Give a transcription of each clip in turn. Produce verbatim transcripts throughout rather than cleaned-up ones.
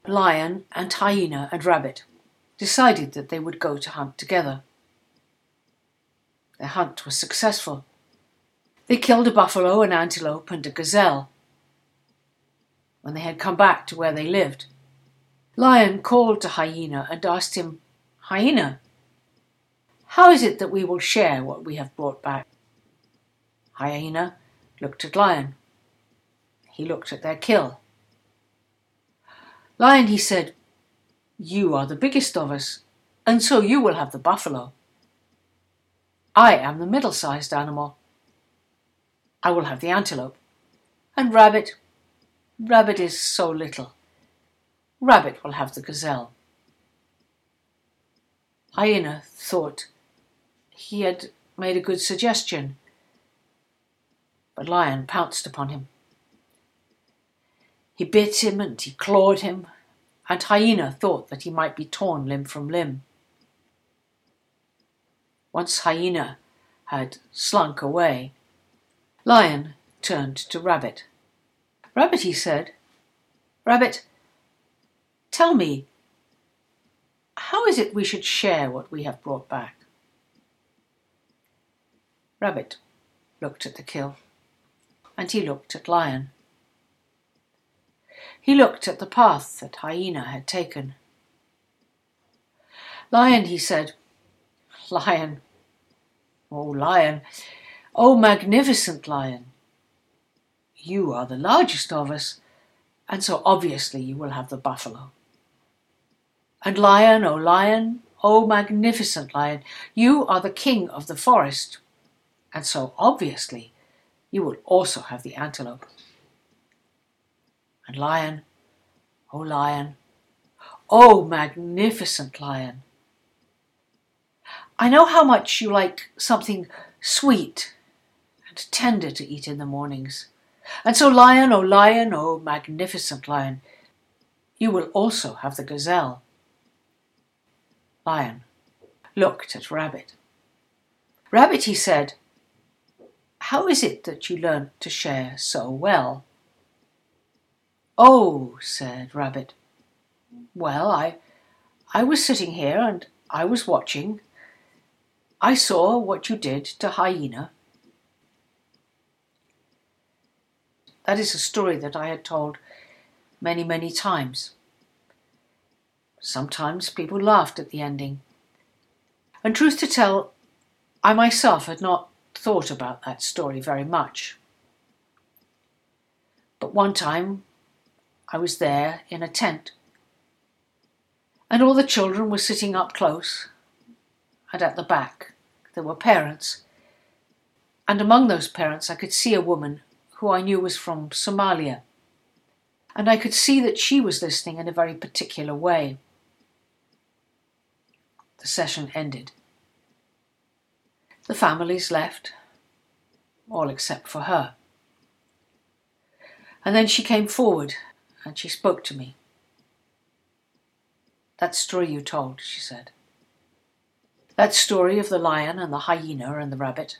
Lion and Hyena and Rabbit decided that they would go to hunt together. Their hunt was successful. They killed a buffalo, an antelope, and a gazelle. When they had come back to where they lived, Lion called to Hyena and asked him, "Hyena, how is it that we will share what we have brought back?" Hyena looked at Lion. He looked at their kill. "Lion," he said, "you are the biggest of us, and so you will have the buffalo. I am the middle-sized animal. I will have the antelope. And Rabbit, Rabbit is so little. Rabbit will have the gazelle." Hyena thought he had made a good suggestion, but Lion pounced upon him. He bit him and he clawed him, and Hyena thought that he might be torn limb from limb. Once Hyena had slunk away, Lion turned to Rabbit. "Rabbit," he said, "Rabbit, tell me, how is it we should share what we have brought back?" Rabbit looked at the kill, and he looked at Lion. He looked at the path that Hyena had taken. "Lion," he said, "Lion, oh Lion, oh magnificent Lion, you are the largest of us, and so obviously you will have the buffalo. And Lion, oh Lion, oh magnificent Lion, you are the king of the forest, and so obviously you will also have the antelope. And Lion, oh Lion, oh magnificent Lion, I know how much you like something sweet and tender to eat in the mornings. And so Lion, oh Lion, oh magnificent Lion, you will also have the gazelle." Lion looked at Rabbit. "Rabbit," he said, "how is it that you learnt to share so well?" "Oh," said Rabbit, "well, I, I was sitting here and I was watching. I saw what you did to Hyena." That is a story that I had told many, many times. Sometimes people laughed at the ending. And truth to tell, I myself had not thought about that story very much. But one time I was there in a tent, and all the children were sitting up close, and at the back there were parents, and among those parents I could see a woman who I knew was from Somalia, and I could see that she was listening in a very particular way. The session ended. The families left, all except for her. And then she came forward and she spoke to me. "That story you told," she said, "that story of the lion and the hyena and the rabbit,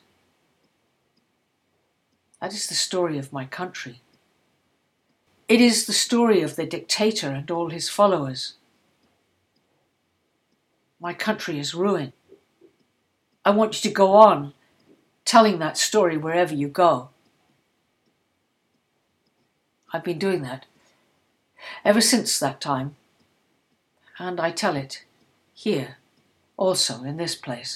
that is the story of my country. It is the story of the dictator and all his followers. My country is ruined. I want you to go on telling that story wherever you go." I've been doing that ever since that time, and I tell it here, also in this place.